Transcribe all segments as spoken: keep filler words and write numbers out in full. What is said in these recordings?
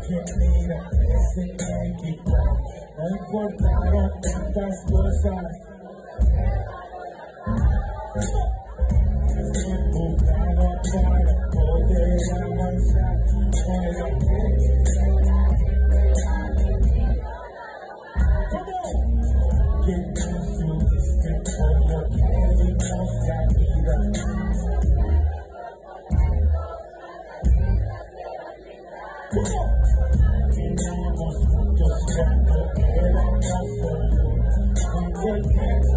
que mira ese equipo, no importaron tantas cosas. Empujado para poder avanzar, pero que no subiste por lo que vimos la vida. Caminamos juntos cuando éramos solo un cualquiera.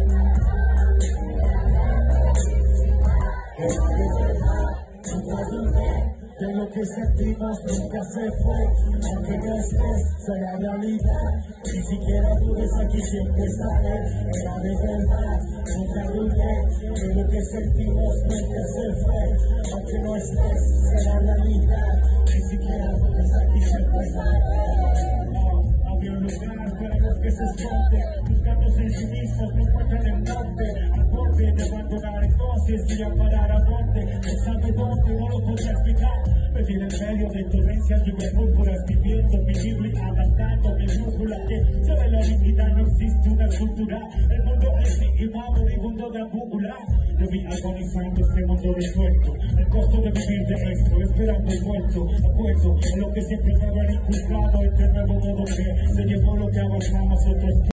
Nunca dudé de lo que sentimos, nunca se fue. Aunque no estés, será realidad. Ni siquiera dudes, aquí siempre estaré. Era de verdad, nunca dudé de lo que sentimos, nunca se fue. Aunque no estés, será realidad. Ni siquiera dudes, aquí siempre estaré. Había un lugar para los que se esconden, buscando sensimistas, no encuentran el norte. Al borde de abandonar entonces y a parar a dónde. No sabe dónde, no lo podrá explicar. Vivir en medio de torrencias, lluvias, púrpuras, viviendo mi Biblia, adaptando mi brújula. Que sobre la dignidad no existe una cultura. El mundo es iba moribundo de ambúcula. Yo vi agonizando este mundo resuelto. El costo de vivir de esto, esperando el muerto. Apuesto a lo que siempre me habían inculcado. Este nuevo modo que se llevó lo que avanzamos otros.